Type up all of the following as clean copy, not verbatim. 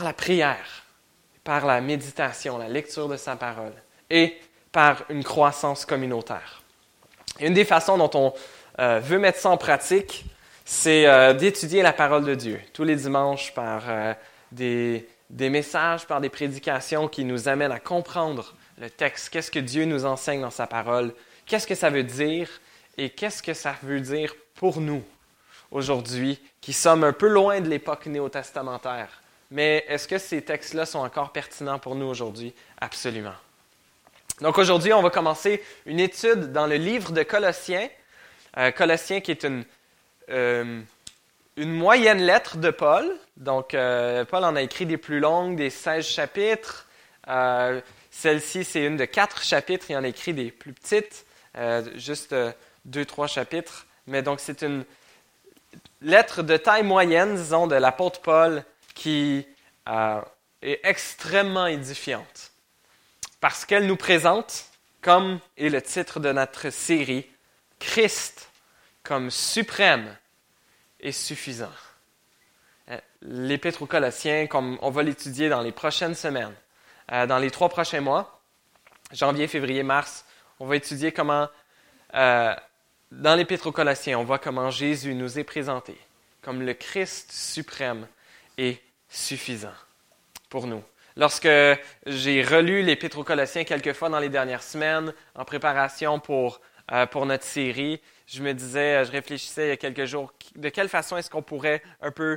la prière, par la méditation, la lecture de sa parole et par une croissance communautaire. Et une des façons dont on veut mettre ça en pratique, c'est d'étudier la parole de Dieu tous les dimanches par des messages, par des prédications qui nous amènent à comprendre le texte. Qu'est-ce que Dieu nous enseigne dans sa parole? Qu'est-ce que ça veut dire? Et qu'est-ce que ça veut dire pour nous aujourd'hui, qui sommes un peu loin de l'époque néo-testamentaire? Mais est-ce que ces textes-là sont encore pertinents pour nous aujourd'hui? Absolument. Donc aujourd'hui, on va commencer une étude dans le livre de Colossiens. Colossiens qui est une moyenne lettre de Paul. Donc Paul en a écrit des plus longues, des 16 chapitres. Celle-ci, c'est une de 4 chapitres. Il en a écrit des plus petites, juste 2-3 chapitres. Mais donc c'est une lettre de taille moyenne, disons, de l'apôtre Paul qui est extrêmement édifiante parce qu'elle nous présente, comme est le titre de notre série, Christ comme suprême et suffisant. L'Épître aux Colossiens, comme on va l'étudier dans les prochaines semaines, dans les 3 prochains mois, janvier, février, mars, on va étudier comment, dans l'Épître aux Colossiens, on voit comment Jésus nous est présenté comme le Christ suprême et suffisant pour nous. Lorsque j'ai relu l'Épître aux Colossiens quelques fois dans les dernières semaines, en préparation pour notre série, je réfléchissais il y a quelques jours, de quelle façon est-ce qu'on pourrait un peu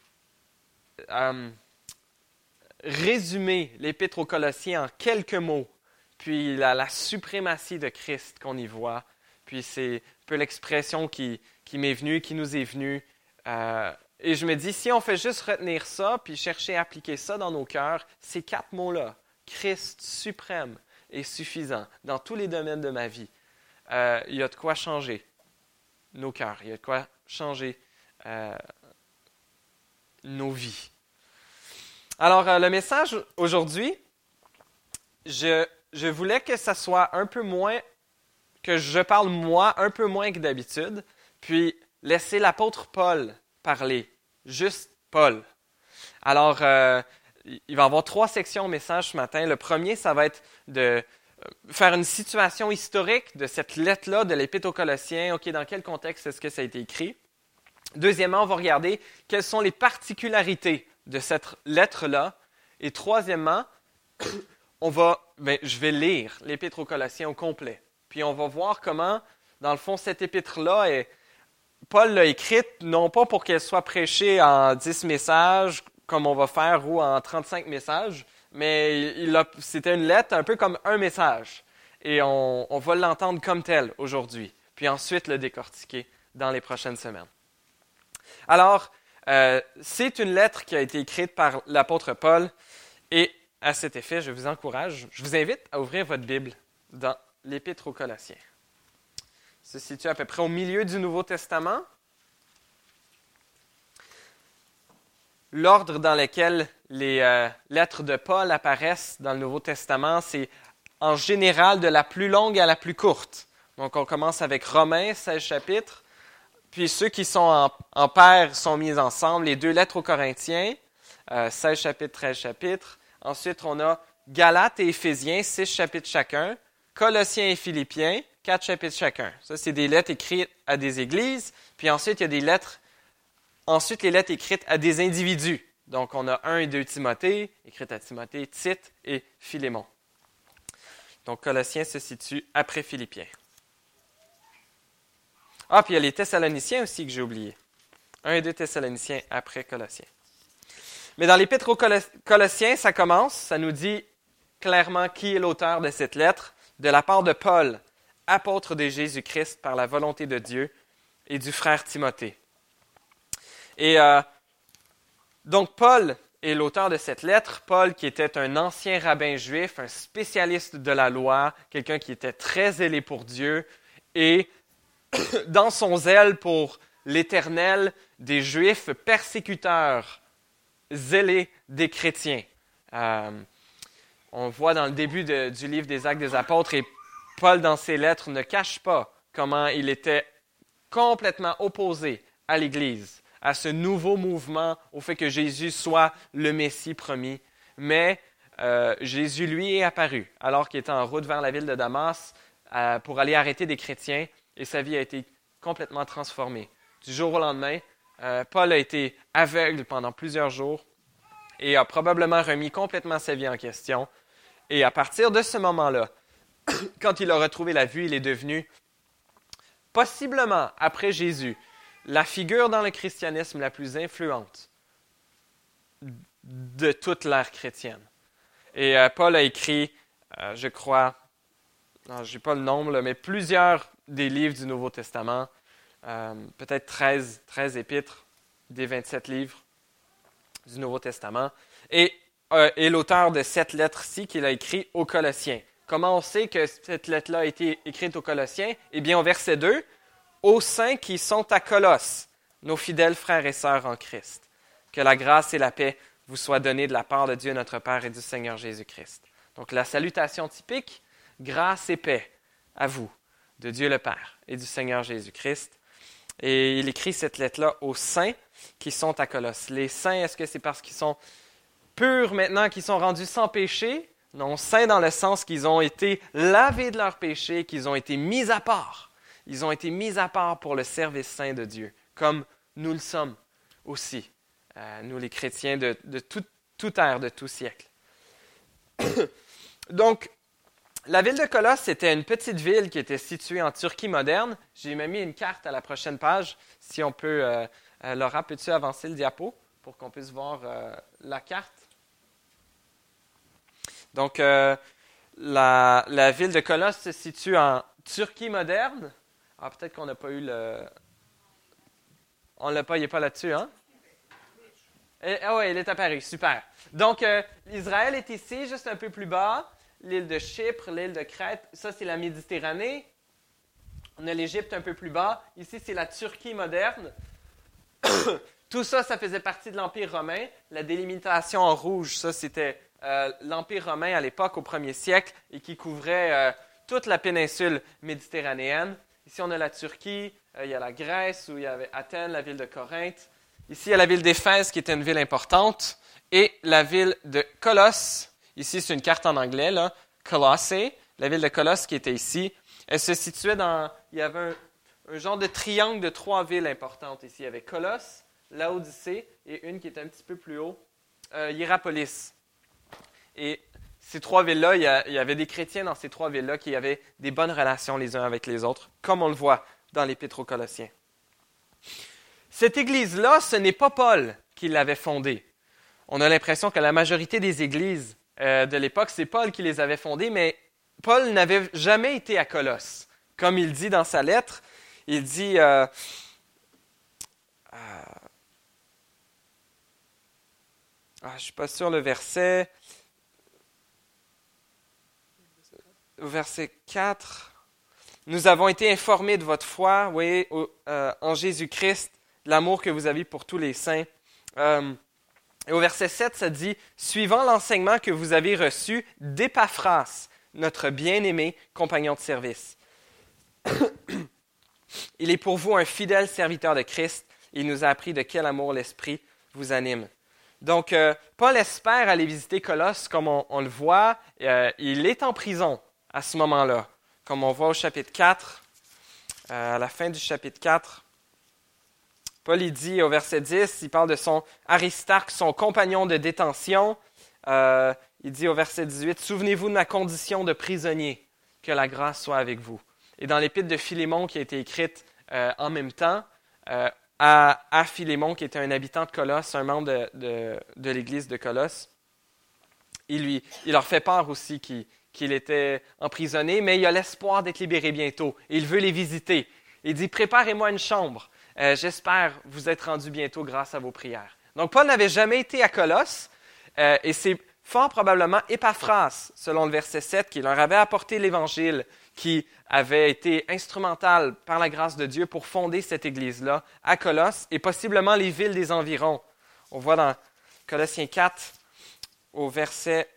résumer l'Épître aux Colossiens en quelques mots, puis la suprématie de Christ qu'on y voit, puis c'est un peu l'expression qui m'est venue, qui nous est venue. Et je me dis, si on fait juste retenir ça, puis chercher à appliquer ça dans nos cœurs, ces 4 mots-là, Christ suprême et suffisant, dans tous les domaines de ma vie, il y a de quoi changer nos cœurs, il y a de quoi changer nos vies. Alors, le message aujourd'hui, je voulais que ça soit un peu moins, que je parle moi un peu moins que d'habitude, puis laisser l'apôtre Paul parler, juste Paul. Alors, il va y avoir 3 sections au message ce matin. Le premier, ça va être de faire une situation historique de cette lettre-là de l'Épître aux Colossiens. OK, dans quel contexte est-ce que ça a été écrit? Deuxièmement, on va regarder quelles sont les particularités de cette lettre-là. Et troisièmement, je vais lire l'Épître aux Colossiens au complet. Puis on va voir comment, dans le fond, cette épître-là, Paul l'a écrite non pas pour qu'elle soit prêchée en 10 messages, comme on va faire, ou en 35 messages, mais c'était une lettre un peu comme un message. Et on va l'entendre comme tel aujourd'hui, puis ensuite le décortiquer dans les prochaines semaines. Alors, c'est une lettre qui a été écrite par l'apôtre Paul, et à cet effet, je vous invite à ouvrir votre Bible dans l'Épître aux Colossiens. Se situe à peu près au milieu du Nouveau Testament. L'ordre dans lequel les lettres de Paul apparaissent dans le Nouveau Testament, c'est en général de la plus longue à la plus courte. Donc, on commence avec Romains, 16 chapitres. Puis, ceux qui sont en paires sont mis ensemble. Les 2 lettres aux Corinthiens, 16 chapitres, 13 chapitres. Ensuite, on a Galates et Éphésiens, 6 chapitres chacun. Colossiens et Philippiens, 4 chapitres chacun. Ça, c'est des lettres écrites à des églises. Puis ensuite, il y a les lettres écrites à des individus. Donc, on a 1 et 2 Timothée, écrites à Timothée, Tite et Philémon. Donc, Colossiens se situe après Philippiens. Ah, puis il y a les Thessaloniciens aussi que j'ai oublié. 1 et 2 Thessaloniciens après Colossiens. Mais dans l'Épître aux Colossiens, ça nous dit clairement qui est l'auteur de cette lettre, de la part de Paul, apôtre de Jésus-Christ par la volonté de Dieu, et du frère Timothée. Et donc Paul est l'auteur de cette lettre. Paul qui était un ancien rabbin juif, un spécialiste de la loi, quelqu'un qui était très zélé pour Dieu, et dans son zèle pour l'Éternel, des Juifs persécuteurs, zélés des chrétiens. On voit dans le début du livre des Actes des Apôtres, et Paul, dans ses lettres, ne cache pas comment il était complètement opposé à l'Église, à ce nouveau mouvement, au fait que Jésus soit le Messie promis. Mais Jésus, lui, est apparu alors qu'il était en route vers la ville de Damas pour aller arrêter des chrétiens et sa vie a été complètement transformée. Du jour au lendemain, Paul a été aveugle pendant plusieurs jours et a probablement remis complètement sa vie en question. Et à partir de ce moment-là, quand il a retrouvé la vue, il est devenu, possiblement après Jésus, la figure dans le christianisme la plus influente de toute l'ère chrétienne. Et Paul a écrit, je crois, je n'ai pas le nombre, là, mais plusieurs des livres du Nouveau Testament, peut-être 13 épîtres des 27 livres du Nouveau Testament, et l'auteur de cette lettre-ci qu'il a écrite aux Colossiens. Comment on sait que cette lettre-là a été écrite aux Colossiens? Eh bien, au verset 2, « Aux saints qui sont à Colosse, nos fidèles frères et sœurs en Christ, que la grâce et la paix vous soient données de la part de Dieu notre Père et du Seigneur Jésus-Christ. » Donc, la salutation typique, « Grâce et paix à vous, de Dieu le Père et du Seigneur Jésus-Christ. » Et il écrit cette lettre-là aux saints qui sont à Colosse. Les saints, est-ce que c'est parce qu'ils sont purs maintenant, qu'ils sont rendus sans péché? Non, saints dans le sens qu'ils ont été lavés de leurs péchés, qu'ils ont été mis à part. Ils ont été mis à part pour le service saint de Dieu, comme nous le sommes aussi, nous les chrétiens de toute ère, de tout siècle. Donc, la ville de Colosse, c'était une petite ville qui était située en Turquie moderne. J'ai même mis une carte à la prochaine page. Si on peut, Laura, peux-tu avancer le diapo pour qu'on puisse voir la carte? Donc, la ville de Colosse se situe en Turquie moderne. Ah, peut-être qu'on n'a pas eu le... On l'a pas, il n'est pas là-dessus, hein? Ah oui, il est apparu, super. Donc, Israël est ici, juste un peu plus bas. L'île de Chypre, l'île de Crète, ça c'est la Méditerranée. On a l'Égypte un peu plus bas. Ici, c'est la Turquie moderne. Tout ça, ça faisait partie de l'Empire romain. La délimitation en rouge, ça c'était l'Empire romain à l'époque, au 1er siècle, et qui couvrait toute la péninsule méditerranéenne. Ici, on a la Turquie, il y a la Grèce, où il y avait Athènes, la ville de Corinthe. Ici, il y a la ville d'Éphèse, qui était une ville importante, et la ville de Colosse. Ici, c'est une carte en anglais, là. Colosse, la ville de Colosse qui était ici. Elle se situait dans... Il y avait un genre de triangle de 3 villes importantes ici. Il y avait Colosse, Laodicée et une qui était un petit peu plus haut, Hiérapolis. Et ces 3 villes-là, il y avait des chrétiens dans ces 3 villes-là qui avaient des bonnes relations les uns avec les autres, comme on le voit dans l'Épître aux Colossiens. Cette église-là, ce n'est pas Paul qui l'avait fondée. On a l'impression que la majorité des églises de l'époque, c'est Paul qui les avait fondées, mais Paul n'avait jamais été à Colosse. Comme il dit dans sa lettre, il dit... je ne suis pas sûr le verset... Au verset 4, « Nous avons été informés de votre foi, oui, en Jésus-Christ, l'amour que vous avez pour tous les saints. » Et au verset 7, ça dit « Suivant l'enseignement que vous avez reçu d'Épaphras, notre bien-aimé compagnon de service. Il est pour vous un fidèle serviteur de Christ. Il nous a appris de quel amour l'Esprit vous anime. » Donc, Paul espère aller visiter Colosse, comme on le voit. Il est en prison à ce moment-là, comme on voit au chapitre 4, à la fin du chapitre 4. Paul, il dit au verset 10, il parle de son Aristarque, son compagnon de détention. Il dit au verset 18, « Souvenez-vous de ma condition de prisonnier, que la grâce soit avec vous. » Et dans l'épître de Philémon qui a été écrite en même temps, à Philémon, qui était un habitant de Colosse, un membre de l'église de Colosse, il leur fait part aussi qu'il était emprisonné, mais il a l'espoir d'être libéré bientôt. Et il veut les visiter. Il dit, « Préparez-moi une chambre. J'espère vous être rendu bientôt grâce à vos prières. » Donc, Paul n'avait jamais été à Colosse, et c'est fort probablement Épaphras, selon le verset 7, qui leur avait apporté l'Évangile, qui avait été instrumental par la grâce de Dieu pour fonder cette église-là à Colosse, et possiblement les villes des environs. On voit dans Colossiens 4, au verset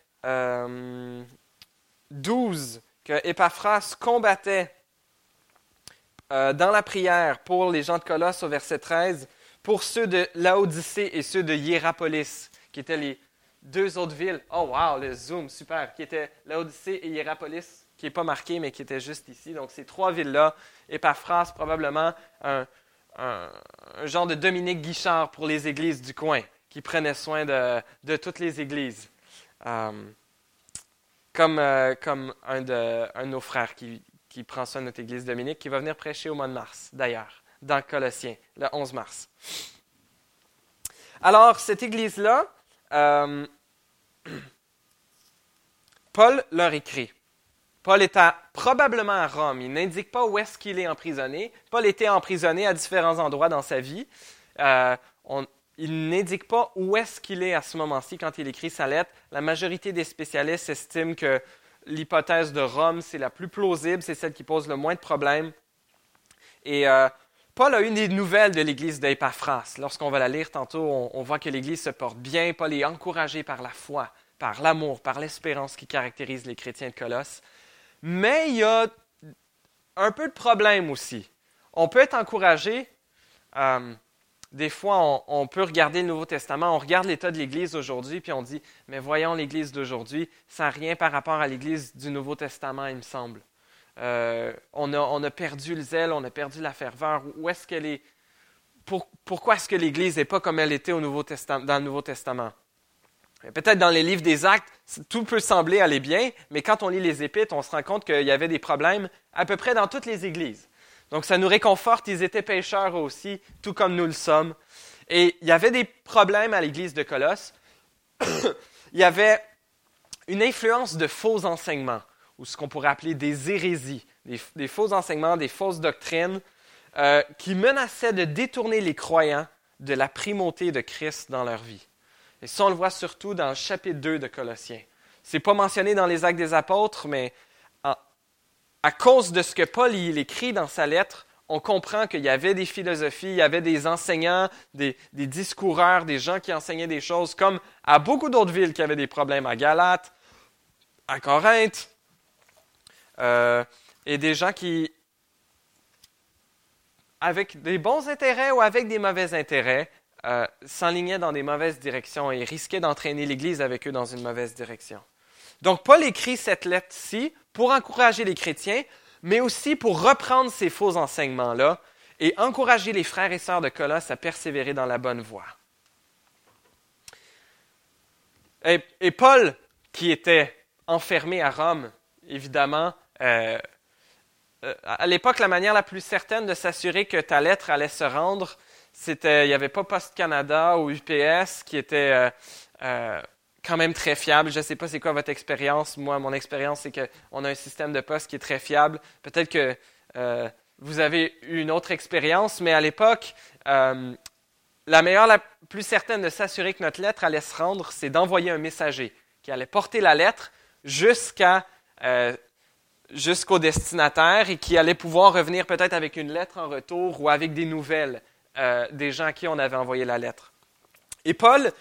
12, que Épaphras combattait dans la prière pour les gens de Colosse, au verset 13, pour ceux de Laodicée et ceux de Hiérapolis, qui étaient les deux autres villes. Oh wow, le zoom, super, qui étaient Laodicée et Hiérapolis, qui n'est pas marqué, mais qui était juste ici. Donc, ces trois villes-là, Épaphras, probablement un genre de Dominique Guichard pour les églises du coin, qui prenait soin de toutes les églises. Comme un de nos frères qui prend soin de notre église Dominique, qui va venir prêcher au mois de mars, d'ailleurs, dans Colossiens, le 11 mars. Alors, cette église-là, Paul leur écrit. Paul était probablement à Rome. Il n'indique pas où est-ce qu'il est emprisonné. Paul était emprisonné à différents endroits dans sa vie. Il n'indique pas où est-ce qu'il est à ce moment-ci quand il écrit sa lettre. La majorité des spécialistes estiment que l'hypothèse de Rome, c'est la plus plausible, c'est celle qui pose le moins de problèmes. Et Paul a eu des nouvelles de l'église d'Épaphras. Lorsqu'on va la lire tantôt, on voit que l'église se porte bien. Paul est encouragé par la foi, par l'amour, par l'espérance qui caractérise les chrétiens de Colosse. Mais il y a un peu de problème aussi. On peut être encouragé. Des fois, on peut regarder le Nouveau Testament, on regarde l'état de l'Église aujourd'hui, puis on dit, mais voyons l'Église d'aujourd'hui, ça n'a rien par rapport à l'Église du Nouveau Testament, il me semble. On a perdu le zèle, on a perdu la ferveur. Où est-ce qu'elle est? Pourquoi est-ce que l'Église n'est pas comme elle était dans le Nouveau Testament? Peut-être dans les livres des Actes, tout peut sembler aller bien, mais quand on lit les Épîtres, on se rend compte qu'il y avait des problèmes à peu près dans toutes les églises. Donc ça nous réconforte, ils étaient pécheurs aussi, tout comme nous le sommes. Et il y avait des problèmes à l'église de Colosse. Il y avait une influence de faux enseignements, ou ce qu'on pourrait appeler des hérésies, des faux enseignements, des fausses doctrines, qui menaçaient de détourner les croyants de la primauté de Christ dans leur vie. Et ça, on le voit surtout dans le chapitre 2 de Colossiens. Ce n'est pas mentionné dans les Actes des Apôtres, mais à cause de ce que Paul il écrit dans sa lettre, on comprend qu'il y avait des philosophies, il y avait des enseignants, des discoureurs, des gens qui enseignaient des choses, comme à beaucoup d'autres villes qui avaient des problèmes, à Galate, à Corinthe, et des gens qui, avec des bons intérêts ou avec des mauvais intérêts, s'enlignaient dans des mauvaises directions et risquaient d'entraîner l'Église avec eux dans une mauvaise direction. Donc, Paul écrit cette lettre-ci pour encourager les chrétiens, mais aussi pour reprendre ces faux enseignements-là et encourager les frères et sœurs de Colosse à persévérer dans la bonne voie. Et Paul, qui était enfermé à Rome, évidemment, à l'époque, la manière la plus certaine de s'assurer que ta lettre allait se rendre, il n'y avait pas Post Canada ou UPS qui était quand même très fiable. Je ne sais pas c'est quoi votre expérience. Moi, mon expérience, c'est qu'on a un système de poste qui est très fiable. Peut-être que vous avez eu une autre expérience, mais à l'époque, la plus certaine de s'assurer que notre lettre allait se rendre, c'est d'envoyer un messager qui allait porter la lettre jusqu'au destinataire et qui allait pouvoir revenir peut-être avec une lettre en retour ou avec des nouvelles des gens à qui on avait envoyé la lettre. Et Paul,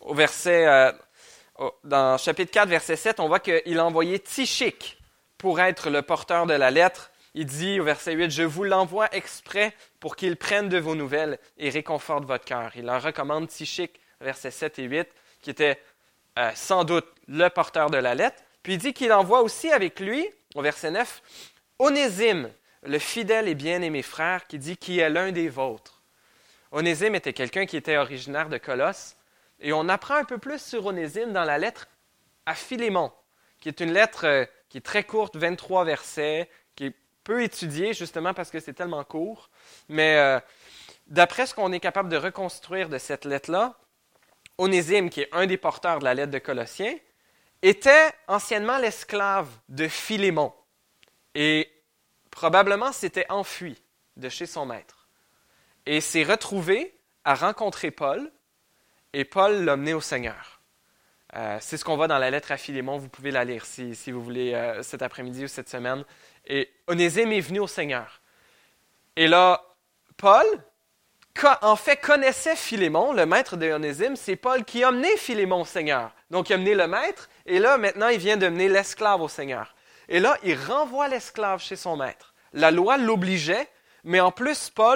dans chapitre 4, verset 7, on voit qu'il a envoyé Tychik pour être le porteur de la lettre. Il dit au verset 8, « Je vous l'envoie exprès pour qu'il prenne de vos nouvelles et réconforte votre cœur. » Il leur recommande Tychik, versets 7 et 8, qui était sans doute le porteur de la lettre. Puis il dit qu'il envoie aussi avec lui, au verset 9, Onésime, le fidèle et bien-aimé frère, qui est l'un des vôtres. Onésime était quelqu'un qui était originaire de Colosse. Et on apprend un peu plus sur Onésime dans la lettre à Philémon, qui est une lettre qui est très courte, 23 versets, qui est peu étudiée justement parce que c'est tellement court. Mais d'après ce qu'on est capable de reconstruire de cette lettre-là, Onésime, qui est un des porteurs de la lettre de Colossiens, était anciennement l'esclave de Philémon. Et probablement s'était enfui de chez son maître. Et s'est retrouvé à rencontrer Paul, et Paul l'a mené au Seigneur. C'est ce qu'on voit dans la lettre à Philémon. Vous pouvez la lire si vous voulez cet après-midi ou cette semaine. Et Onésime est venu au Seigneur. Et là, Paul, en fait, connaissait Philémon, le maître de Onésime. C'est Paul qui a mené Philémon au Seigneur. Donc, il a mené le maître, et là, maintenant, il vient de mener l'esclave au Seigneur. Et là, il renvoie l'esclave chez son maître. La loi l'obligeait, mais en plus, Paul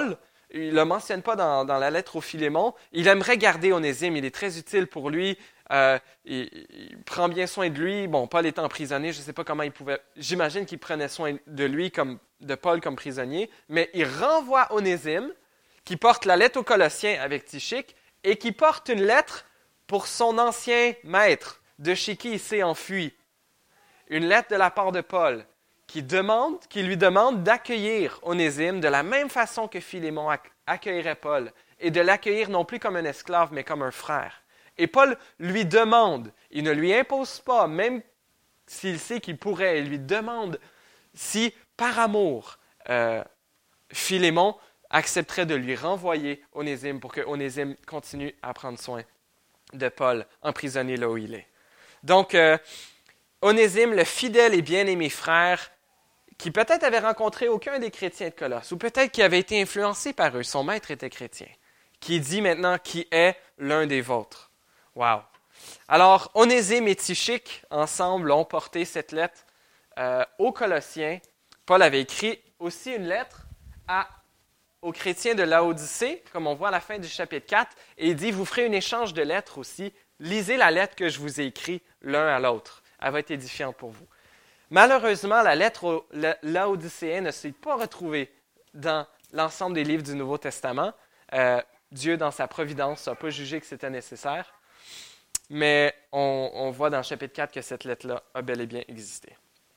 il ne le mentionne pas dans la lettre au Philémon. Il aimerait garder Onésime, il est très utile pour lui. Il prend bien soin de lui. Bon, Paul est emprisonné, je ne sais pas comment il pouvait... J'imagine qu'il prenait soin de lui, de Paul comme prisonnier, mais il renvoie Onésime, qui porte la lettre aux Colossiens avec Tychique, et qui porte une lettre pour son ancien maître, de chez qui il s'est enfui. Une lettre de la part de Paul, qui lui demande d'accueillir Onésime de la même façon que Philémon accueillerait Paul, et de l'accueillir non plus comme un esclave, mais comme un frère. Et Paul lui demande, il ne lui impose pas, même s'il sait qu'il pourrait, il lui demande si, par amour, Philémon accepterait de lui renvoyer Onésime pour que Onésime continue à prendre soin de Paul, emprisonné là où il est. Donc, Onésime, le fidèle et bien-aimé frère, qui peut-être avait rencontré aucun des chrétiens de Colosse, ou peut-être qui avait été influencé par eux, son maître était chrétien, qui dit maintenant qui est l'un des vôtres. Wow! Alors, Onésime et Tychique, ensemble, ont porté cette lettre aux Colossiens. Paul avait écrit aussi une lettre aux chrétiens de Laodicée, comme on voit à la fin du chapitre 4, et il dit, vous ferez un échange de lettres aussi. Lisez la lettre que je vous ai écrite l'un à l'autre. Elle va être édifiante pour vous. Malheureusement, la lettre aux Laodicéens ne s'est pas retrouvée dans l'ensemble des livres du Nouveau Testament. Dieu, dans sa providence, n'a pas jugé que c'était nécessaire. Mais on voit dans le chapitre 4 que cette lettre-là a bel et bien existé.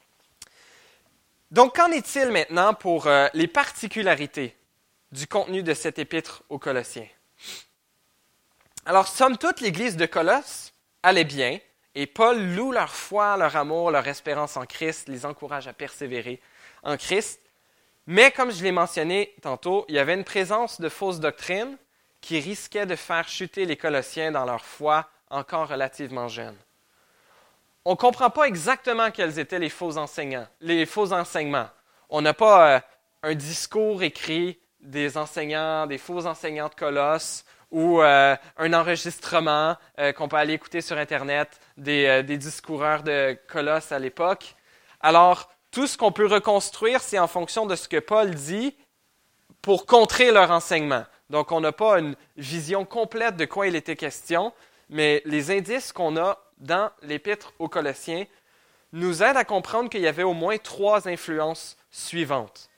Donc, qu'en est-il maintenant pour les particularités du contenu de cette épître aux Colossiens? Alors, somme toute, l'Église de Colosse allait bien, et Paul loue leur foi, leur amour, leur espérance en Christ, les encourage à persévérer en Christ. Mais, comme je l'ai mentionné tantôt, il y avait une présence de fausses doctrines qui risquait de faire chuter les Colossiens dans leur foi encore relativement jeunes. On ne comprend pas exactement quels étaient les faux enseignements. On n'a pas un discours écrit des enseignants, des faux enseignants de Colosse, ou un enregistrement qu'on peut aller écouter sur Internet des discoureurs de Colosse à l'époque. Alors, tout ce qu'on peut reconstruire, c'est en fonction de ce que Paul dit pour contrer leur enseignement. Donc, on n'a pas une vision complète de quoi il était question, mais les indices qu'on a dans l'Épître aux Colossiens nous aident à comprendre qu'il y avait au moins 3 influences suivantes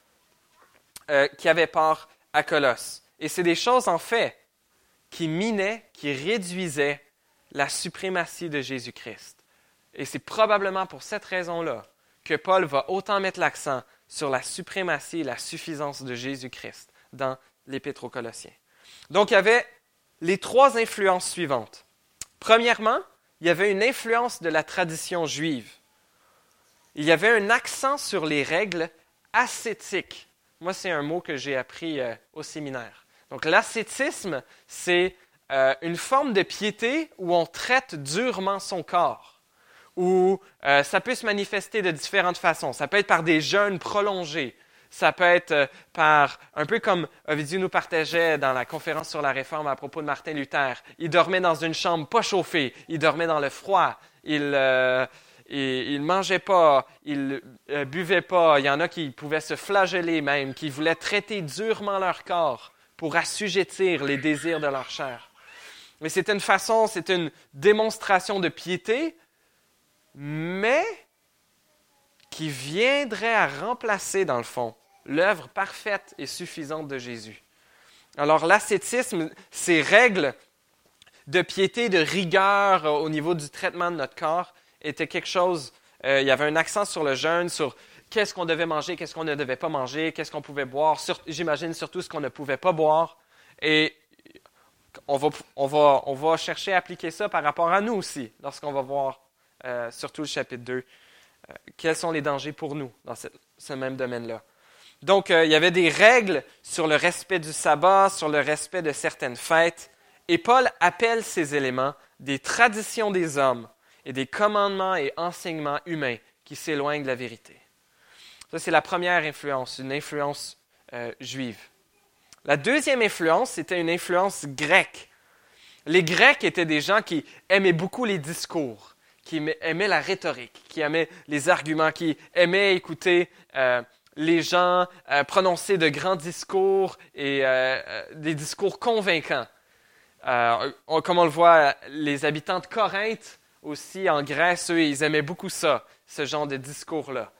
qui avaient part à Colosse. Et c'est des choses, en fait, qui minaient, qui réduisaient la suprématie de Jésus-Christ. Et c'est probablement pour cette raison-là que Paul va autant mettre l'accent sur la suprématie et la suffisance de Jésus-Christ dans l'Épître aux Colossiens. Donc, il y avait les 3 influences suivantes. Premièrement, il y avait une influence de la tradition juive. Il y avait un accent sur les règles ascétiques. Moi, c'est un mot que j'ai appris au séminaire. Donc, l'ascétisme, c'est une forme de piété où on traite durement son corps, où ça peut se manifester de différentes façons. Ça peut être par des jeûnes prolongés. Ça peut être par, un peu comme Ovidiu nous partageait dans la conférence sur la Réforme à propos de Martin Luther. Il dormait dans une chambre pas chauffée. Il dormait dans le froid. Il mangeait pas. Il buvait pas. Il y en a qui pouvaient se flageller même, qui voulaient traiter durement leur corps pour assujettir les désirs de leur chair. Mais c'est une démonstration de piété, mais qui viendrait à remplacer, dans le fond, l'œuvre parfaite et suffisante de Jésus. Alors, l'ascétisme, ces règles de piété, de rigueur au niveau du traitement de notre corps, était quelque chose, il y avait un accent sur le jeûne, sur qu'est-ce qu'on devait manger, qu'est-ce qu'on ne devait pas manger, qu'est-ce qu'on pouvait boire, j'imagine surtout ce qu'on ne pouvait pas boire. Et on va chercher à appliquer ça par rapport à nous aussi, lorsqu'on va voir surtout le chapitre 2, quels sont les dangers pour nous dans ce même domaine-là. Donc, il y avait des règles sur le respect du sabbat, sur le respect de certaines fêtes, et Paul appelle ces éléments des traditions des hommes et des commandements et enseignements humains qui s'éloignent de la vérité. Ça, c'est la première influence, une influence juive. La deuxième influence, c'était une influence grecque. Les Grecs étaient des gens qui aimaient beaucoup les discours, qui aimaient la rhétorique, qui aimaient les arguments, qui aimaient écouter les gens prononcer de grands discours et des discours convaincants. Comme on le voit, les habitants de Corinthe aussi en Grèce, eux, ils aimaient beaucoup ça, ce genre de discours-là.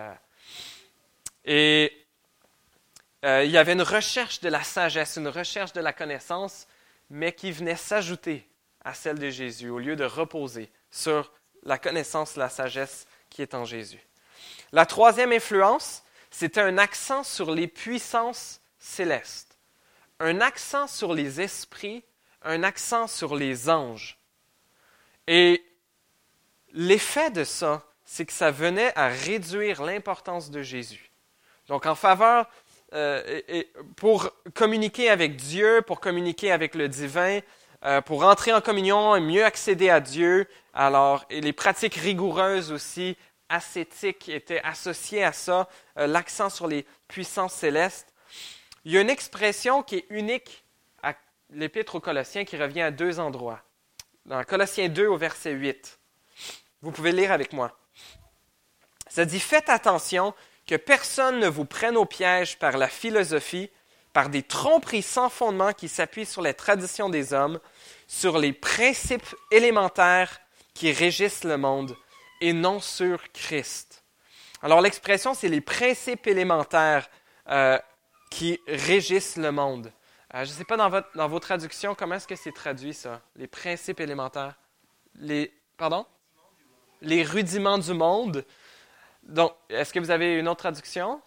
Il y avait une recherche de la sagesse, une recherche de la connaissance, mais qui venait s'ajouter à celle de Jésus, au lieu de reposer sur la connaissance, la sagesse qui est en Jésus. La troisième influence, c'était un accent sur les puissances célestes, un accent sur les esprits, un accent sur les anges. Et l'effet de ça, c'est que ça venait à réduire l'importance de Jésus. Donc, en faveur, pour communiquer avec Dieu, pour communiquer avec le divin, pour entrer en communion et mieux accéder à Dieu, alors, et les pratiques rigoureuses aussi, ascétiques, étaient associées à ça, l'accent sur les puissances célestes. Il y a une expression qui est unique à l'Épître aux Colossiens qui revient à 2 endroits. Dans Colossiens 2 au verset 8. Vous pouvez lire avec moi. Ça dit « Faites attention que personne ne vous prenne au piège par la philosophie, par des tromperies sans fondement qui s'appuient sur les traditions des hommes, sur les principes élémentaires qui régissent le monde, et non sur Christ. » Alors l'expression, c'est les principes élémentaires qui régissent le monde. Je ne sais pas dans vos traductions, comment est-ce que c'est traduit ça? Les principes élémentaires. Pardon? Les rudiments du monde. Donc, est-ce que vous avez une autre traduction?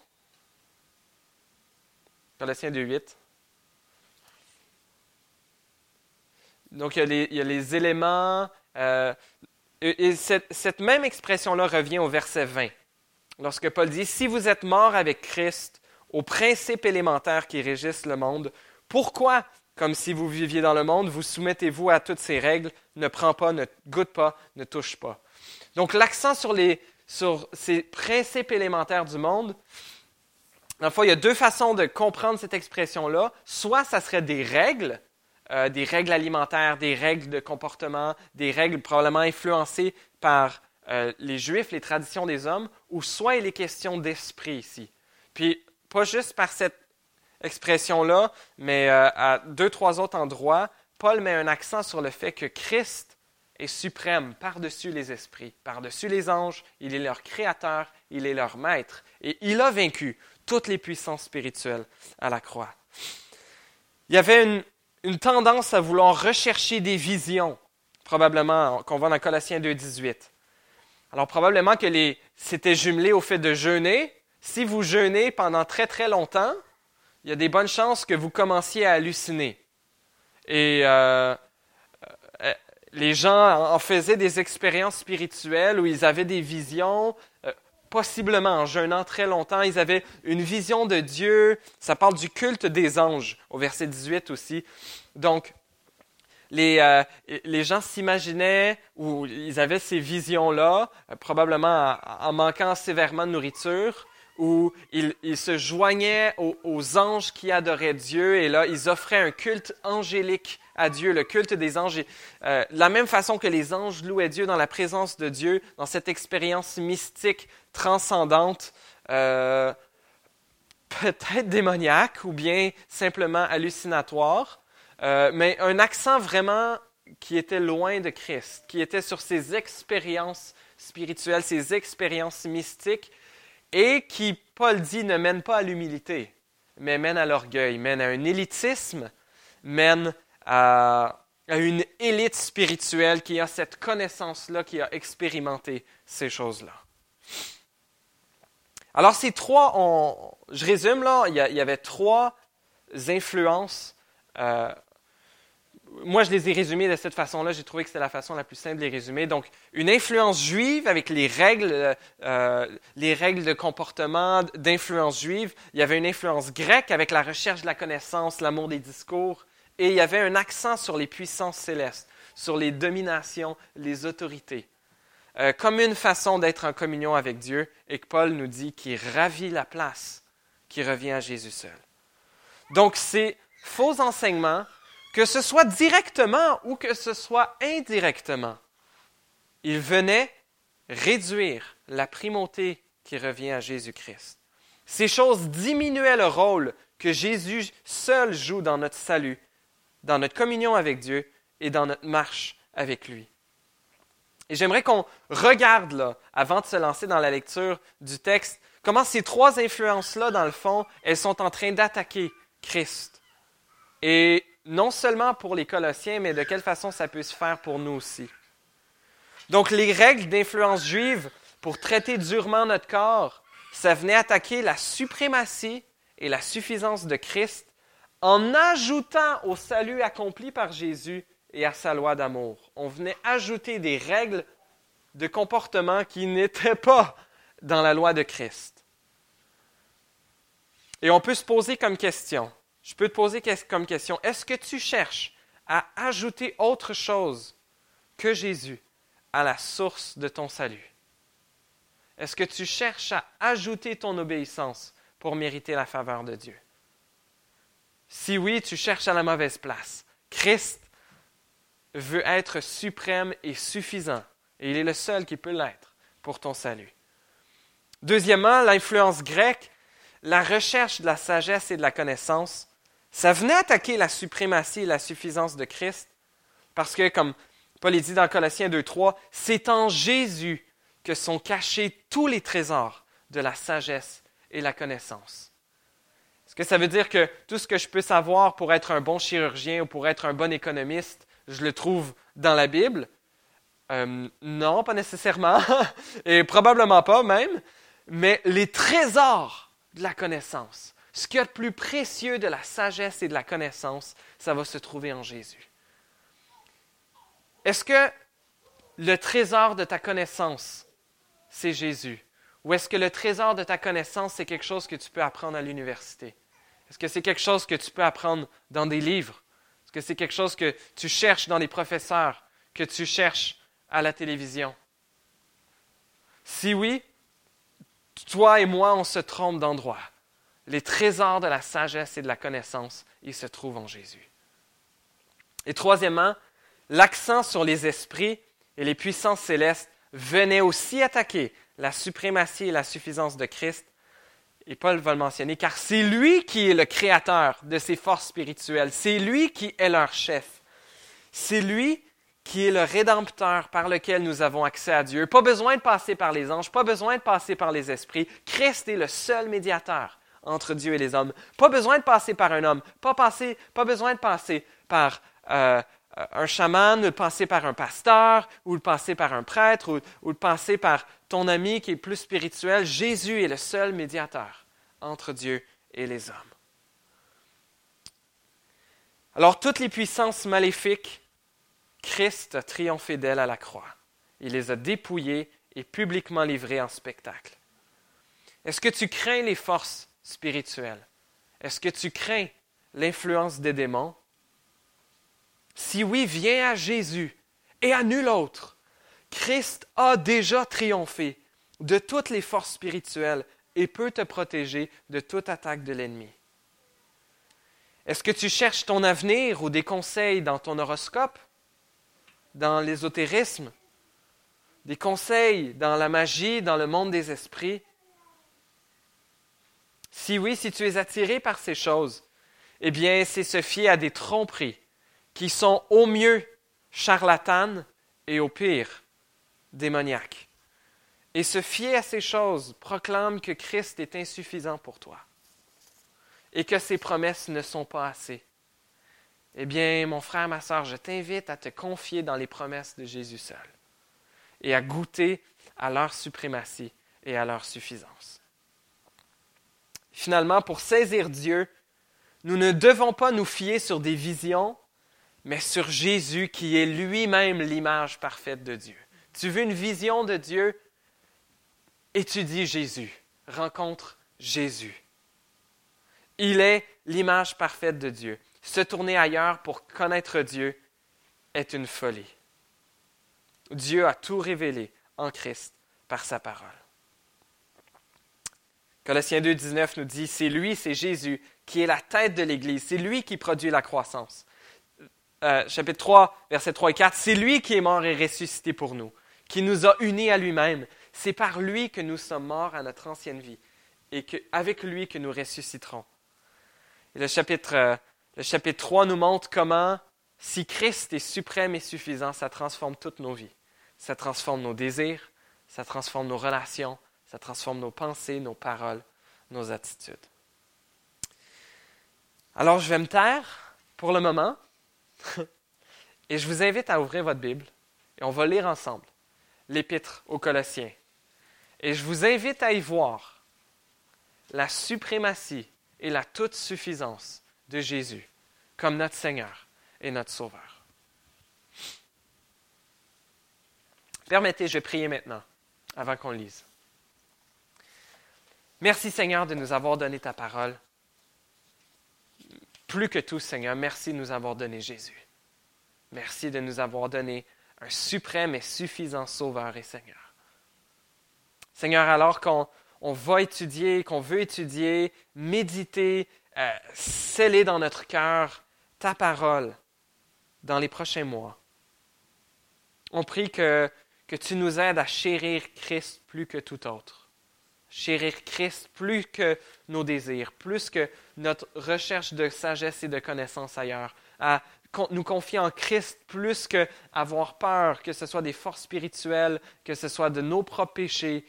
Colossiens 2.8. Donc, il y a les éléments. Et cette même expression-là revient au verset 20. Lorsque Paul dit « Si vous êtes morts avec Christ aux principes élémentaires qui régissent le monde, pourquoi, comme si vous viviez dans le monde, vous soumettez-vous à toutes ces règles, ne prends pas, ne goûte pas, ne touche pas. » Donc, l'accent sur ces principes élémentaires du monde, dans le fond, il y a 2 façons de comprendre cette expression-là. Soit ça serait des règles alimentaires, des règles de comportement, des règles probablement influencées par les Juifs, les traditions des hommes, ou soit il est question d'esprit ici. Puis, pas juste par cette expression-là, mais à 2-3 autres endroits, Paul met un accent sur le fait que Christ est suprême par-dessus les esprits, par-dessus les anges, il est leur créateur, il est leur maître, et il a vaincu toutes les puissances spirituelles à la croix. Il y avait une tendance à vouloir rechercher des visions, probablement qu'on voit dans Colossiens 2.18. Alors probablement que c'était jumelé au fait de jeûner. Si vous jeûnez pendant très très longtemps, il y a des bonnes chances que vous commenciez à halluciner. Et les gens en faisaient des expériences spirituelles où ils avaient des visions, possiblement en jeûnant très longtemps. Ils avaient une vision de Dieu. Ça parle du culte des anges, au verset 18 aussi. Donc, les gens s'imaginaient ou ils avaient ces visions-là, probablement en manquant sévèrement de nourriture, où ils se joignaient aux anges qui adoraient Dieu, et là, ils offraient un culte angélique à Dieu, le culte des anges. De la même façon que les anges louaient Dieu dans la présence de Dieu, dans cette expérience mystique, transcendante, peut-être démoniaque ou bien simplement hallucinatoire, mais un accent vraiment qui était loin de Christ, qui était sur ses expériences spirituelles, ses expériences mystiques, et qui, Paul dit, ne mène pas à l'humilité, mais mène à l'orgueil, mène à un élitisme, mène à une élite spirituelle qui a cette connaissance-là, qui a expérimenté ces choses-là. Alors ces 3, je résume là, il y avait 3 influences. Moi, je les ai résumées de cette façon-là. J'ai trouvé que c'était la façon la plus simple de les résumer. Donc, une influence juive avec les règles de comportement, d'influence juive. Il y avait une influence grecque avec la recherche de la connaissance, l'amour des discours. Et il y avait un accent sur les puissances célestes, sur les dominations, les autorités. Comme une façon d'être en communion avec Dieu, et que Paul nous dit qu'il ravit la place qui revient à Jésus seul. Donc, ces faux enseignements, que ce soit directement ou que ce soit indirectement, il venait réduire la primauté qui revient à Jésus-Christ. Ces choses diminuaient le rôle que Jésus seul joue dans notre salut, dans notre communion avec Dieu et dans notre marche avec lui. Et j'aimerais qu'on regarde, là, avant de se lancer dans la lecture du texte, comment ces trois influences-là, dans le fond, elles sont en train d'attaquer Christ. Et non seulement pour les Colossiens, mais de quelle façon ça peut se faire pour nous aussi. Donc, les règles d'influence juive pour traiter durement notre corps, ça venait attaquer la suprématie et la suffisance de Christ en ajoutant au salut accompli par Jésus et à sa loi d'amour. On venait ajouter des règles de comportement qui n'étaient pas dans la loi de Christ. Et on peut se poser comme question, je peux te poser comme question, est-ce que tu cherches à ajouter autre chose que Jésus à la source de ton salut? Est-ce que tu cherches à ajouter ton obéissance pour mériter la faveur de Dieu? Si oui, tu cherches à la mauvaise place. Christ veut être suprême et suffisant, et il est le seul qui peut l'être pour ton salut. Deuxièmement, l'influence grecque, la recherche de la sagesse et de la connaissance, ça venait attaquer la suprématie et la suffisance de Christ, parce que, comme Paul dit dans Colossiens 2:3, c'est en Jésus que sont cachés tous les trésors de la sagesse et la connaissance. Est-ce que ça veut dire que tout ce que je peux savoir pour être un bon chirurgien ou pour être un bon économiste, je le trouve dans la Bible? Non, pas nécessairement, et probablement pas même, mais les trésors de la connaissance, ce qu'il y a de plus précieux de la sagesse et de la connaissance, ça va se trouver en Jésus. Est-ce que le trésor de ta connaissance, c'est Jésus? Ou est-ce que le trésor de ta connaissance, c'est quelque chose que tu peux apprendre à l'université? Est-ce que c'est quelque chose que tu peux apprendre dans des livres? Est-ce que c'est quelque chose que tu cherches dans les professeurs, que tu cherches à la télévision? Si oui, toi et moi, on se trompe d'endroit. Les trésors de la sagesse et de la connaissance, ils se trouvent en Jésus. Et troisièmement, l'accent sur les esprits et les puissances célestes venait aussi attaquer la suprématie et la suffisance de Christ. Et Paul va le mentionner, car c'est lui qui est le créateur de ces forces spirituelles. C'est lui qui est leur chef. C'est lui qui est le rédempteur par lequel nous avons accès à Dieu. Pas besoin de passer par les anges, pas besoin de passer par les esprits. Christ est le seul médiateur entre Dieu et les hommes. Pas besoin de passer par un homme, pas besoin de passer par un chaman, ou de passer par un pasteur, ou de passer par un prêtre, ou de passer par ton ami qui est plus spirituel. Jésus est le seul médiateur entre Dieu et les hommes. Alors, toutes les puissances maléfiques, Christ a triomphé d'elles à la croix. Il les a dépouillées et publiquement livrées en spectacle. Est-ce que tu crains les forces spirituelles? Est-ce que tu crains l'influence des démons? Si oui, viens à Jésus et à nul autre. Christ a déjà triomphé de toutes les forces spirituelles et peut te protéger de toute attaque de l'ennemi. Est-ce que tu cherches ton avenir ou des conseils dans ton horoscope, dans l'ésotérisme, des conseils dans la magie, dans le monde des esprits? Si oui, si tu es attiré par ces choses, eh bien, c'est se fier à des tromperies qui sont au mieux charlatanes et au pire démoniaques. Et se fier à ces choses proclame que Christ est insuffisant pour toi et que ses promesses ne sont pas assez. Eh bien, mon frère, ma sœur, je t'invite à te confier dans les promesses de Jésus seul et à goûter à leur suprématie et à leur suffisance. Finalement, pour saisir Dieu, nous ne devons pas nous fier sur des visions, mais sur Jésus qui est lui-même l'image parfaite de Dieu. Tu veux une vision de Dieu? Étudie Jésus. Rencontre Jésus. Il est l'image parfaite de Dieu. Se tourner ailleurs pour connaître Dieu est une folie. Dieu a tout révélé en Christ par sa parole. Colossiens 2,19 nous dit, c'est lui, c'est Jésus, qui est la tête de l'Église. C'est lui qui produit la croissance. Chapitre 3, versets 3 et 4, c'est lui qui est mort et ressuscité pour nous, qui nous a unis à lui-même. C'est par lui que nous sommes morts à notre ancienne vie et avec lui que nous ressusciterons. Et le chapitre 3 nous montre comment, si Christ est suprême et suffisant, ça transforme toutes nos vies. Ça transforme nos désirs, ça transforme nos relations, ça transforme nos pensées, nos paroles, nos attitudes. Alors, je vais me taire pour le moment et je vous invite à ouvrir votre Bible et on va lire ensemble l'Épître aux Colossiens. Et je vous invite à y voir la suprématie et la toute suffisance de Jésus comme notre Seigneur et notre Sauveur. Permettez, je vais prier maintenant avant qu'on lise. Merci Seigneur de nous avoir donné ta parole. Plus que tout, Seigneur, merci de nous avoir donné Jésus. Merci de nous avoir donné un suprême et suffisant Sauveur et Seigneur. Seigneur, alors qu'on va étudier, qu'on veut étudier, méditer, sceller dans notre cœur ta parole dans les prochains mois, on prie que tu nous aides à chérir Christ plus que tout autre. Chérir Christ plus que nos désirs, plus que notre recherche de sagesse et de connaissance ailleurs, à nous confier en Christ plus qu'avoir peur, que ce soit des forces spirituelles, que ce soit de nos propres péchés.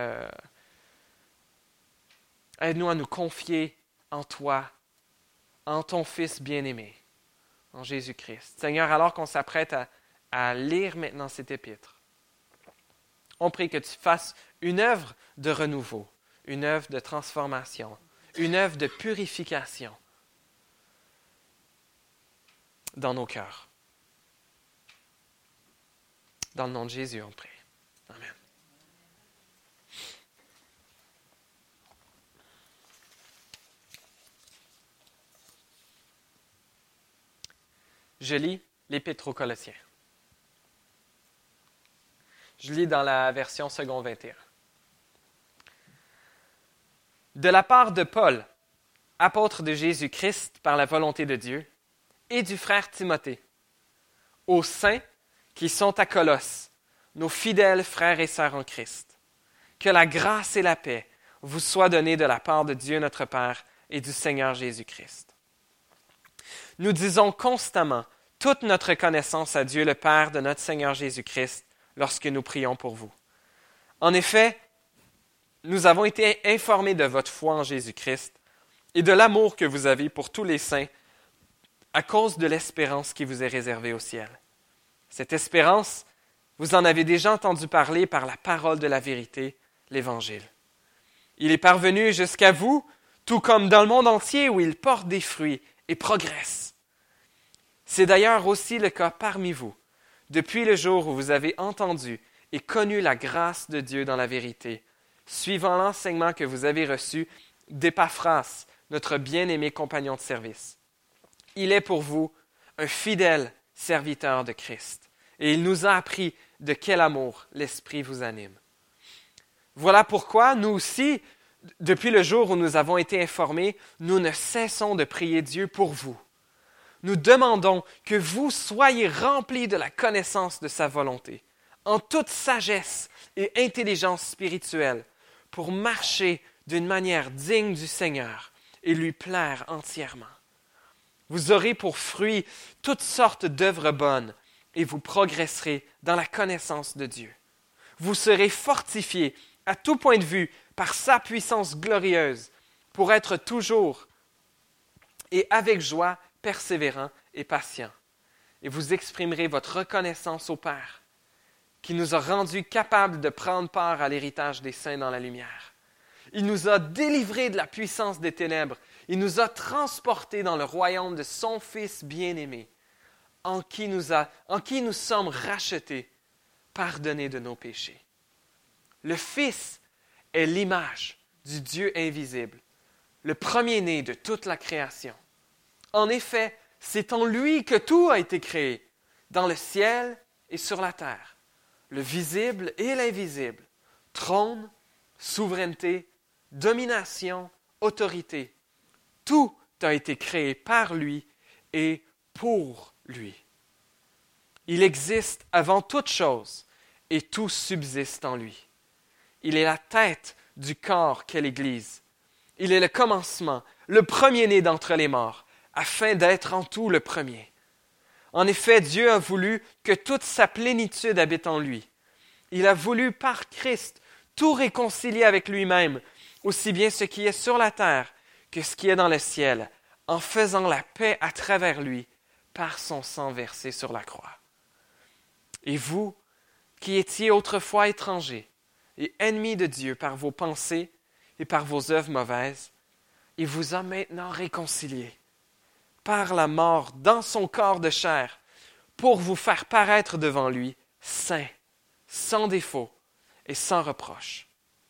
Aide-nous à nous confier en toi, en ton Fils bien-aimé, en Jésus-Christ. Seigneur, alors qu'on s'apprête à lire maintenant cet épître, on prie que tu fasses une œuvre de renouveau, une œuvre de transformation, une œuvre de purification dans nos cœurs. Dans le nom de Jésus, on prie. Amen. Je lis l'Épître aux Colossiens. Je lis dans la version second 21. De la part de Paul, apôtre de Jésus-Christ par la volonté de Dieu, et du frère Timothée, aux saints qui sont à Colosse, nos fidèles frères et sœurs en Christ, que la grâce et la paix vous soient données de la part de Dieu notre Père et du Seigneur Jésus-Christ. Nous disons constamment toute notre connaissance à Dieu le Père de notre Seigneur Jésus-Christ, lorsque nous prions pour vous. En effet, nous avons été informés de votre foi en Jésus-Christ et de l'amour que vous avez pour tous les saints à cause de l'espérance qui vous est réservée au ciel. Cette espérance, vous en avez déjà entendu parler par la parole de la vérité, l'Évangile. Il est parvenu jusqu'à vous, tout comme dans le monde entier où il porte des fruits et progresse. C'est d'ailleurs aussi le cas parmi vous, depuis le jour où vous avez entendu et connu la grâce de Dieu dans la vérité, suivant l'enseignement que vous avez reçu d'Épaphras, notre bien-aimé compagnon de service. Il est pour vous un fidèle serviteur de Christ, et il nous a appris de quel amour l'Esprit vous anime. Voilà pourquoi nous aussi, depuis le jour où nous avons été informés, nous ne cessons de prier Dieu pour vous. Nous demandons que vous soyez remplis de la connaissance de sa volonté, en toute sagesse et intelligence spirituelle, pour marcher d'une manière digne du Seigneur et lui plaire entièrement. Vous aurez pour fruit toutes sortes d'œuvres bonnes et vous progresserez dans la connaissance de Dieu. Vous serez fortifiés à tout point de vue par sa puissance glorieuse pour être toujours et avec joie persévérant et patient. Et vous exprimerez votre reconnaissance au Père, qui nous a rendus capables de prendre part à l'héritage des saints dans la lumière. Il nous a délivrés de la puissance des ténèbres. Il nous a transportés dans le royaume de son Fils bien-aimé, en qui nous sommes rachetés, pardonnés de nos péchés. Le Fils est l'image du Dieu invisible, le premier-né de toute la création. En effet, c'est en lui que tout a été créé, dans le ciel et sur la terre, le visible et l'invisible, trône, souveraineté, domination, autorité. Tout a été créé par lui et pour lui. Il existe avant toute chose et tout subsiste en lui. Il est la tête du corps qu'est l'Église, Il est le commencement, le premier-né d'entre les morts, afin d'être en tout le premier. En effet, Dieu a voulu que toute sa plénitude habite en lui. Il a voulu par Christ tout réconcilier avec lui-même, aussi bien ce qui est sur la terre que ce qui est dans le ciel, en faisant la paix à travers lui, par son sang versé sur la croix. Et vous, qui étiez autrefois étrangers et ennemis de Dieu par vos pensées et par vos œuvres mauvaises, il vous a maintenant réconciliés par la mort dans son corps de chair, pour vous faire paraître devant lui saints, sans défaut et sans reproche.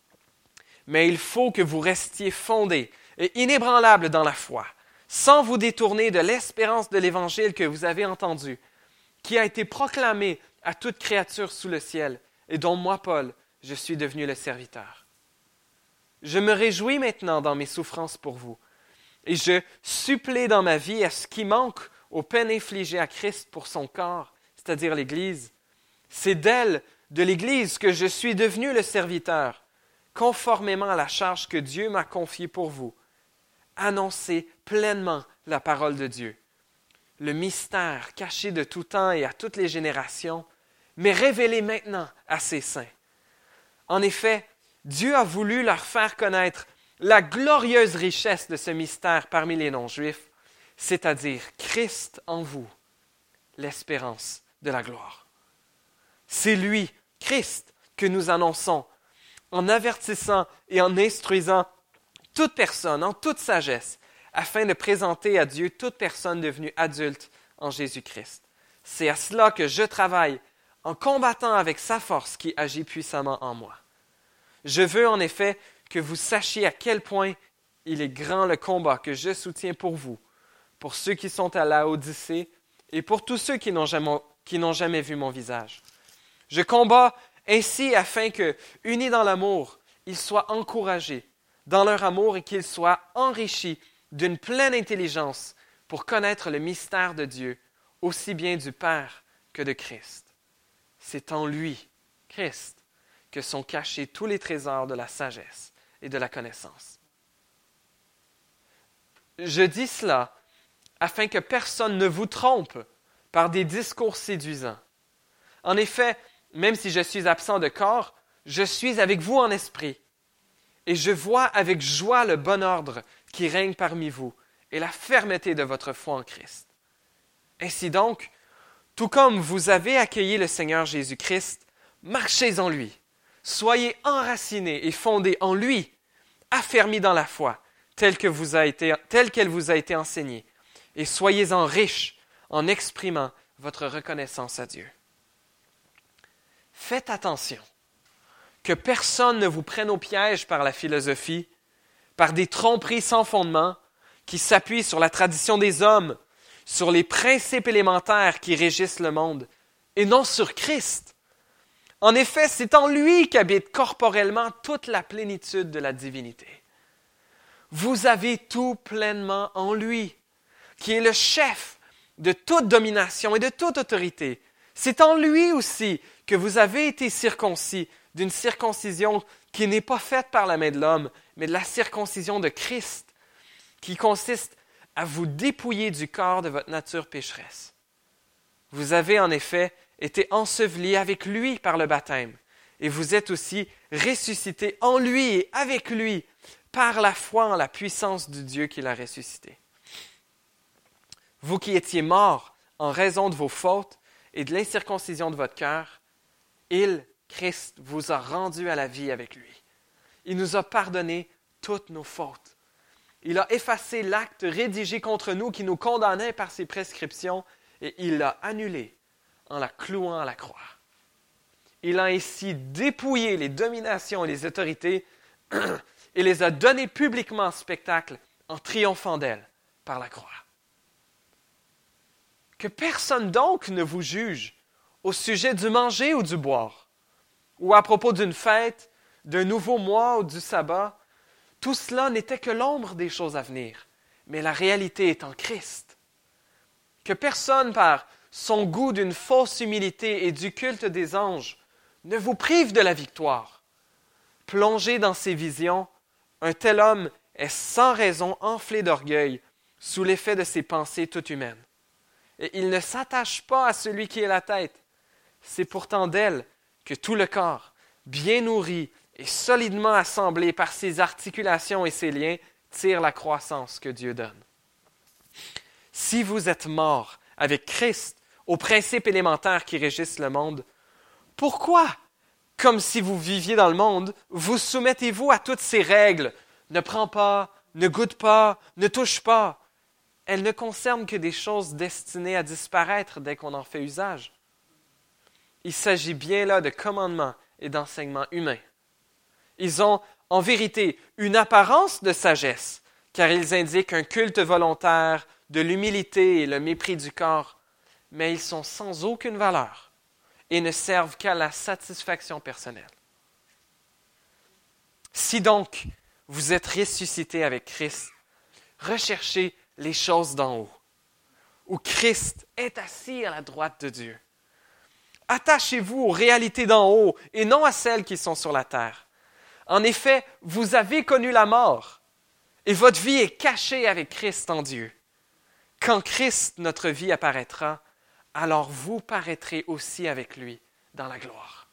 Mais il faut que vous restiez fondés et inébranlables dans la foi, sans vous détourner de l'espérance de l'Évangile que vous avez entendu, qui a été proclamé à toute créature sous le ciel, et dont moi, Paul, je suis devenu le serviteur. Je me réjouis maintenant dans mes souffrances pour vous, et je supplée dans ma vie à ce qui manque aux peines infligées à Christ pour son corps, c'est-à-dire l'Église. C'est d'elle, de l'Église, que je suis devenu le serviteur, conformément à la charge que Dieu m'a confiée pour vous. Annoncer pleinement la parole de Dieu, le mystère caché de tout temps et à toutes les générations, mais révélé maintenant à ses saints. En effet, Dieu a voulu leur faire connaître la glorieuse richesse de ce mystère parmi les non-juifs, c'est-à-dire Christ en vous, l'espérance de la gloire. C'est lui, Christ, que nous annonçons en avertissant et en instruisant toute personne en toute sagesse, afin de présenter à Dieu toute personne devenue adulte en Jésus-Christ. C'est à cela que je travaille en combattant avec sa force qui agit puissamment en moi. Je veux en effet que vous sachiez à quel point il est grand le combat que je soutiens pour vous, pour ceux qui sont à Laodicée et pour tous ceux qui n'ont jamais vu mon visage. Je combats ainsi afin que, unis dans l'amour, ils soient encouragés dans leur amour et qu'ils soient enrichis d'une pleine intelligence pour connaître le mystère de Dieu, aussi bien du Père que de Christ. C'est en lui, Christ, que sont cachés tous les trésors de la sagesse et de la connaissance. Je dis cela afin que personne ne vous trompe par des discours séduisants. En effet, même si je suis absent de corps, je suis avec vous en esprit. Et je vois avec joie le bon ordre qui règne parmi vous et la fermeté de votre foi en Christ. Ainsi donc, tout comme vous avez accueilli le Seigneur Jésus-Christ, marchez en lui. Soyez enracinés et fondés en lui, affermis dans la foi, telle qu'elle vous a été enseignée, et soyez-en riches en exprimant votre reconnaissance à Dieu. Faites attention que personne ne vous prenne au piège par la philosophie, par des tromperies sans fondement qui s'appuient sur la tradition des hommes, sur les principes élémentaires qui régissent le monde, et non sur Christ. En effet, c'est en lui qu'habite corporellement toute la plénitude de la divinité. Vous avez tout pleinement en lui, qui est le chef de toute domination et de toute autorité. C'est en lui aussi que vous avez été circoncis d'une circoncision qui n'est pas faite par la main de l'homme, mais de la circoncision de Christ, qui consiste à vous dépouiller du corps de votre nature pécheresse. Vous avez en effet été ensevelis avec lui par le baptême, et vous êtes aussi ressuscités en lui et avec lui par la foi en la puissance du Dieu qui l'a ressuscité. Vous qui étiez morts en raison de vos fautes et de l'incirconcision de votre cœur, Christ, vous a rendu à la vie avec lui. Il nous a pardonné toutes nos fautes. Il a effacé l'acte rédigé contre nous qui nous condamnait par ses prescriptions et il l'a annulé en la clouant à la croix. Il a ainsi dépouillé les dominations et les autorités et les a données publiquement en spectacle en triomphant d'elles par la croix. Que personne donc ne vous juge au sujet du manger ou du boire, ou à propos d'une fête, d'un nouveau mois ou du sabbat. Tout cela n'était que l'ombre des choses à venir, mais la réalité est en Christ. Que personne, par son goût d'une fausse humilité et du culte des anges, ne vous prive de la victoire. Plongé dans ses visions, un tel homme est sans raison enflé d'orgueil sous l'effet de ses pensées toutes humaines. Et il ne s'attache pas à celui qui est la tête. C'est pourtant d'elle que tout le corps, bien nourri et solidement assemblé par ses articulations et ses liens, tire la croissance que Dieu donne. Si vous êtes morts avec Christ aux principes élémentaires qui régissent le monde, pourquoi, comme si vous viviez dans le monde, vous soumettez-vous à toutes ces règles? Ne prends pas, ne goûte pas, ne touche pas. Elles ne concernent que des choses destinées à disparaître dès qu'on en fait usage. Il s'agit bien là de commandements et d'enseignements humains. Ils ont, en vérité, une apparence de sagesse, car ils indiquent un culte volontaire, de l'humilité et le mépris du corps, mais ils sont sans aucune valeur et ne servent qu'à la satisfaction personnelle. Si donc vous êtes ressuscité avec Christ, recherchez les choses d'en haut, où Christ est assis à la droite de Dieu. Attachez-vous aux réalités d'en haut et non à celles qui sont sur la terre. En effet, vous avez connu la mort et votre vie est cachée avec Christ en Dieu. Quand Christ, notre vie, apparaîtra, alors vous paraîtrez aussi avec lui dans la gloire.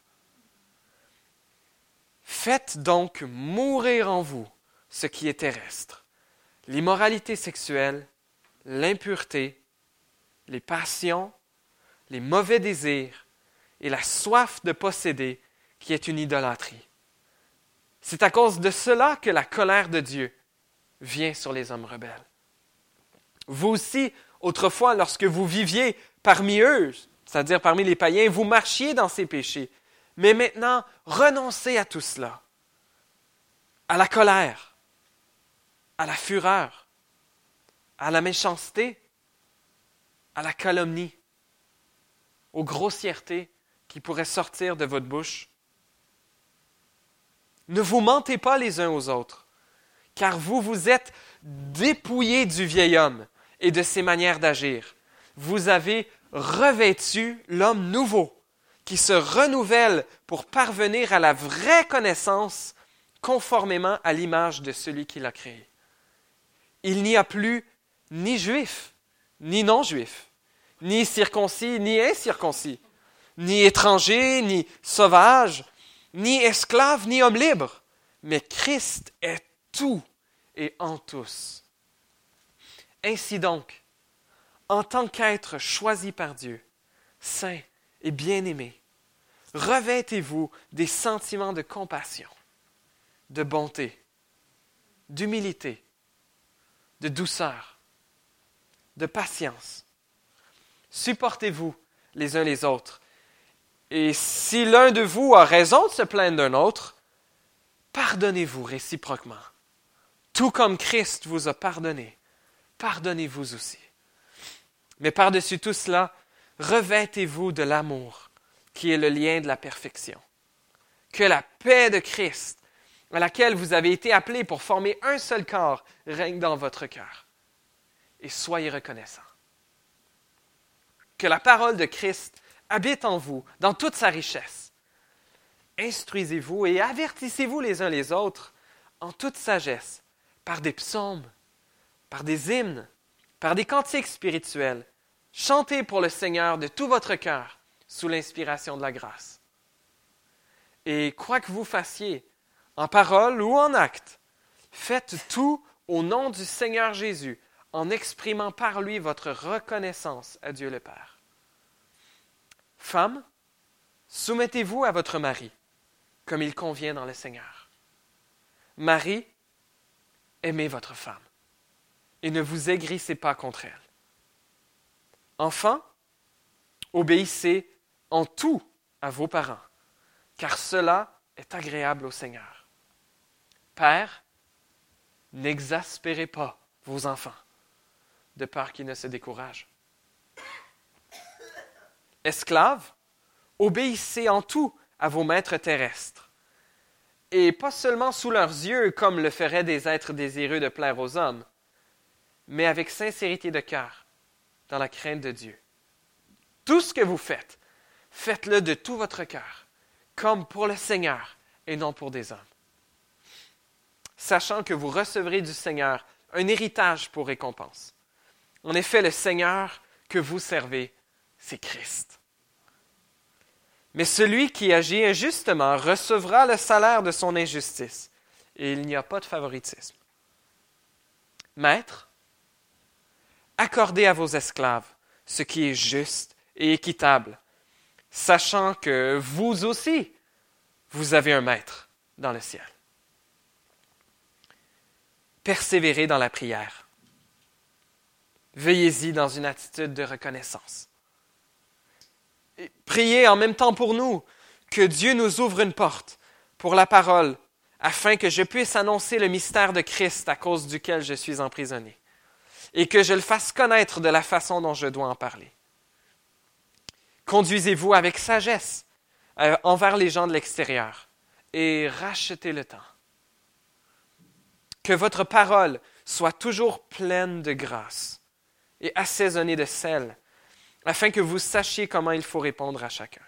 Faites donc mourir en vous ce qui est terrestre, l'immoralité sexuelle, l'impureté, les passions, les mauvais désirs et la soif de posséder qui est une idolâtrie. C'est à cause de cela que la colère de Dieu vient sur les hommes rebelles. Vous aussi, autrefois, lorsque vous viviez parmi eux, c'est-à-dire parmi les païens, vous marchiez dans ces péchés. Mais maintenant, renoncez à tout cela, à la colère, à la fureur, à la méchanceté, à la calomnie, aux grossièretés qui pourraient sortir de votre bouche. Ne vous mentez pas les uns aux autres, car vous vous êtes dépouillés du vieil homme et de ses manières d'agir. Vous avez revêtu l'homme nouveau, qui se renouvelle pour parvenir à la vraie connaissance conformément à l'image de celui qui l'a créé. Il n'y a plus ni juif, ni non-juif, ni circoncis, ni incirconcis, ni étranger, ni sauvage, ni esclave, ni homme libre, mais Christ est tout et en tous. Ainsi donc, en tant qu'être choisi par Dieu, saint et bien-aimé, revêtez-vous des sentiments de compassion, de bonté, d'humilité, de douceur, de patience. Supportez-vous les uns les autres. Et si l'un de vous a raison de se plaindre d'un autre, pardonnez-vous réciproquement. Tout comme Christ vous a pardonné, pardonnez-vous aussi. Mais par-dessus tout cela, revêtez-vous de l'amour, qui est le lien de la perfection. Que la paix de Christ, à laquelle vous avez été appelés pour former un seul corps, règne dans votre cœur. Et soyez reconnaissants. Que la parole de Christ habite en vous, dans toute sa richesse. Instruisez-vous et avertissez-vous les uns les autres en toute sagesse, par des psaumes, par des hymnes, par des cantiques spirituels. Chantez pour le Seigneur de tout votre cœur, sous l'inspiration de la grâce. Et quoi que vous fassiez, en parole ou en acte, faites tout au nom du Seigneur Jésus, en exprimant par lui votre reconnaissance à Dieu le Père. Femmes, soumettez-vous à votre mari, comme il convient dans le Seigneur. Marie, aimez votre femme, et ne vous aigrissez pas contre elle. Enfants, obéissez en tout à vos parents, car cela est agréable au Seigneur. Père, n'exaspérez pas vos enfants, de peur qu'ils ne se découragent. Esclaves, obéissez en tout à vos maîtres terrestres, et pas seulement sous leurs yeux comme le feraient des êtres désireux de plaire aux hommes, mais avec sincérité de cœur, dans la crainte de Dieu. Tout ce que vous faites, faites-le de tout votre cœur, comme pour le Seigneur et non pour des hommes. sachant que vous recevrez du Seigneur un héritage pour récompense. En effet, le Seigneur que vous servez, c'est Christ. Mais celui qui agit injustement recevra le salaire de son injustice, et il n'y a pas de favoritisme. Maître, accordez à vos esclaves ce qui est juste et équitable, sachant que vous aussi, vous avez un maître dans le ciel. Persévérez dans la prière. Veillez-y dans une attitude de reconnaissance. Et priez en même temps pour nous, que Dieu nous ouvre une porte pour la parole, afin que je puisse annoncer le mystère de Christ à cause duquel je suis emprisonné, et que je le fasse connaître de la façon dont je dois en parler. Conduisez-vous avec sagesse envers les gens de l'extérieur, et rachetez le temps. Que votre parole soit toujours pleine de grâce et assaisonnée de sel, afin que vous sachiez comment il faut répondre à chacun.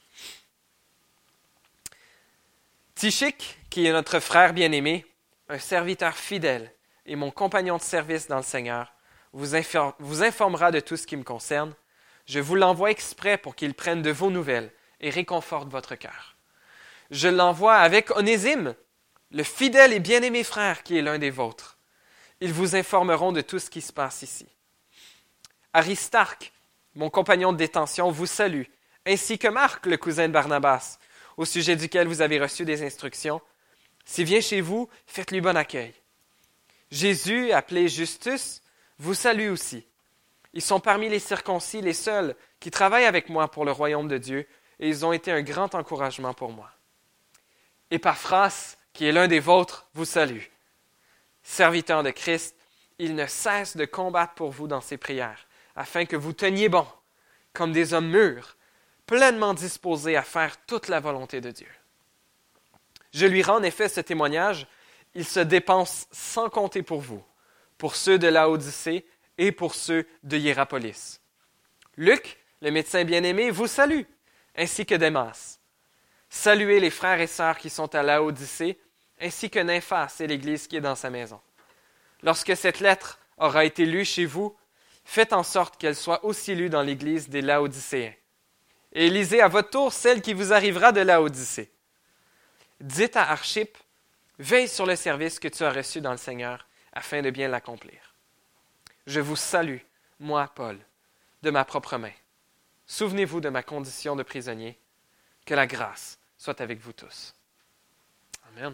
Tychik, qui est notre frère bien-aimé, un serviteur fidèle et mon compagnon de service dans le Seigneur, vous informera de tout ce qui me concerne. Je vous l'envoie exprès pour qu'il prenne de vos nouvelles et réconforte votre cœur. Je l'envoie avec Onésime, le fidèle et bien-aimé frère qui est l'un des vôtres. Ils vous informeront de tout ce qui se passe ici. Aristarque, mon compagnon de détention, vous salue, ainsi que Marc, le cousin de Barnabas, au sujet duquel vous avez reçu des instructions. S'il vient chez vous, faites-lui bon accueil. Jésus, appelé Justus, vous salue aussi. Ils sont parmi les circoncis les seuls qui travaillent avec moi pour le royaume de Dieu, et ils ont été un grand encouragement pour moi. Épaphras, qui est l'un des vôtres, vous salue. Serviteur de Christ, il ne cesse de combattre pour vous dans ses prières, afin que vous teniez bon, comme des hommes mûrs, pleinement disposés à faire toute la volonté de Dieu. Je lui rends en effet ce témoignage, il se dépense sans compter pour vous, pour ceux de Laodicée et pour ceux de Hiérapolis. Luc, le médecin bien-aimé, vous salue, ainsi que Démas. Saluez les frères et sœurs qui sont à Laodicée, ainsi que Nymphas et l'Église qui est dans sa maison. Lorsque cette lettre aura été lue chez vous, faites en sorte qu'elle soit aussi lue dans l'Église des Laodicéens. Et lisez à votre tour celle qui vous arrivera de Laodicée. Dites à Archippe, veille sur le service que tu as reçu dans le Seigneur, afin de bien l'accomplir. Je vous salue, moi, Paul, de ma propre main. Souvenez-vous de ma condition de prisonnier. Que la grâce soit avec vous tous. Amen.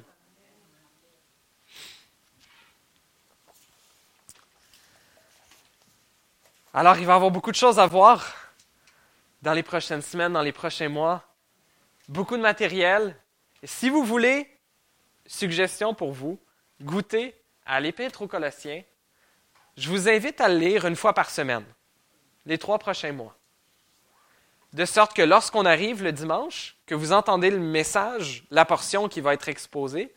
Alors, il va y avoir beaucoup de choses à voir dans les prochaines semaines, dans les prochains mois. Beaucoup de matériel. Et si vous voulez, suggestion pour vous, goûter à l'Épître aux Colossiens, je vous invite à le lire une fois par semaine, les 3 prochains mois. De sorte que lorsqu'on arrive le dimanche, que vous entendez le message, la portion qui va être exposée,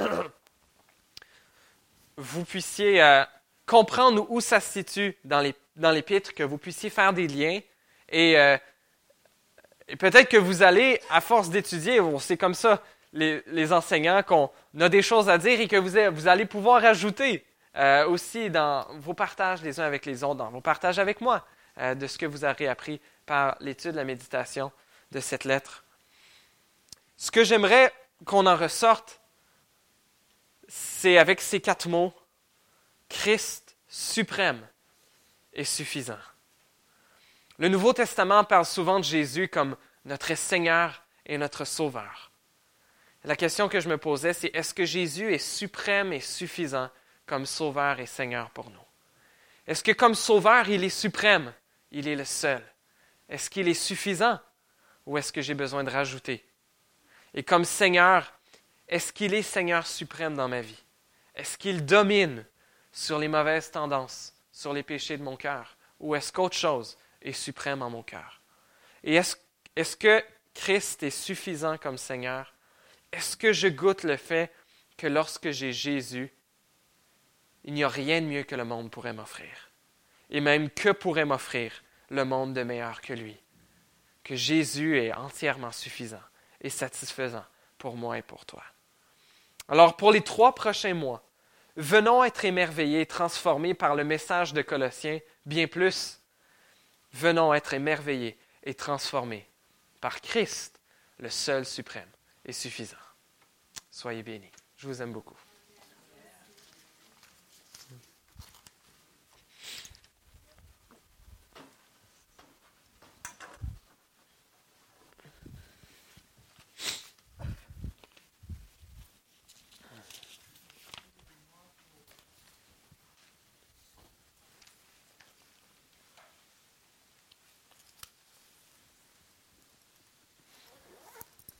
vous puissiez comprendre où ça se situe dans l'Épître, que vous puissiez faire des liens. Et peut-être que vous allez, à force d'étudier, c'est comme ça, les enseignants, qu'on a des choses à dire et que vous allez pouvoir ajouter aussi dans vos partages les uns avec les autres, dans vos partages avec moi, de ce que vous aurez appris par l'étude, la méditation de cette lettre. Ce que j'aimerais qu'on en ressorte, c'est avec ces 4 mots, Christ suprême et suffisant. Le Nouveau Testament parle souvent de Jésus comme notre Seigneur et notre Sauveur. La question que je me posais, c'est est-ce que Jésus est suprême et suffisant comme Sauveur et Seigneur pour nous? Est-ce que comme Sauveur, il est suprême? Il est le seul. Est-ce qu'il est suffisant ou est-ce que j'ai besoin de rajouter? Et comme Seigneur, est-ce qu'il est Seigneur suprême dans ma vie? Est-ce qu'il domine sur les mauvaises tendances, sur les péchés de mon cœur? Ou est-ce qu'autre chose est suprême en mon cœur? Et est-ce que Christ est suffisant comme Seigneur? Est-ce que je goûte le fait que lorsque j'ai Jésus, il n'y a rien de mieux que le monde pourrait m'offrir? Et même que pourrait m'offrir le monde de meilleur que lui? Que Jésus est entièrement suffisant et satisfaisant pour moi et pour toi. Alors pour les 3 prochains mois, venons être émerveillés, transformés par le message de Colossiens, bien plus. Venons être émerveillés et transformés par Christ, le seul suprême et suffisant. Soyez bénis. Je vous aime beaucoup.